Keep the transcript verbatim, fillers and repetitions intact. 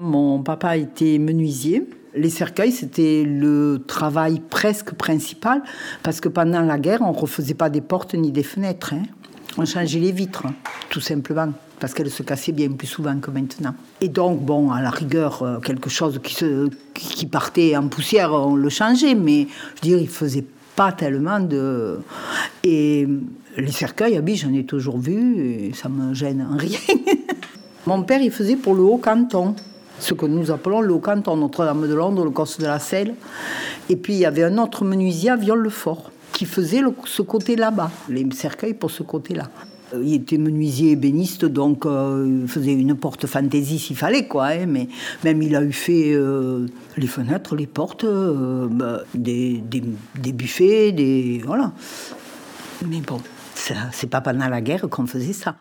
Mon papa était menuisier. Les cercueils, c'était le travail presque principal, parce que pendant la guerre, on ne refaisait pas des portes ni des fenêtres. Hein. On changeait les vitres, hein, tout simplement, parce qu'elles se cassaient bien plus souvent que maintenant. Et donc, bon, à la rigueur, quelque chose qui, se, qui partait en poussière, on le changeait, mais je veux dire, il ne faisait pas tellement de... Et les cercueils, ah, j'en ai toujours vu, et ça ne me gêne en rien. Mon père, il faisait pour le Haut-Canton, ce que nous appelons le Haut-Canton, Notre-Dame de Londres, le Corse de la Selle. Et puis, il y avait un autre menuisier à Viol-le-Fort qui faisait le, ce côté là-bas, les cercueils pour ce côté-là. Il était menuisier ébéniste, donc euh, il faisait une porte fantaisie s'il fallait, quoi. Hein, mais même il a eu fait euh, les fenêtres, les portes, euh, bah, des, des, des buffets, des... Voilà. Mais bon, ça, c'est pas pendant la guerre qu'on faisait ça.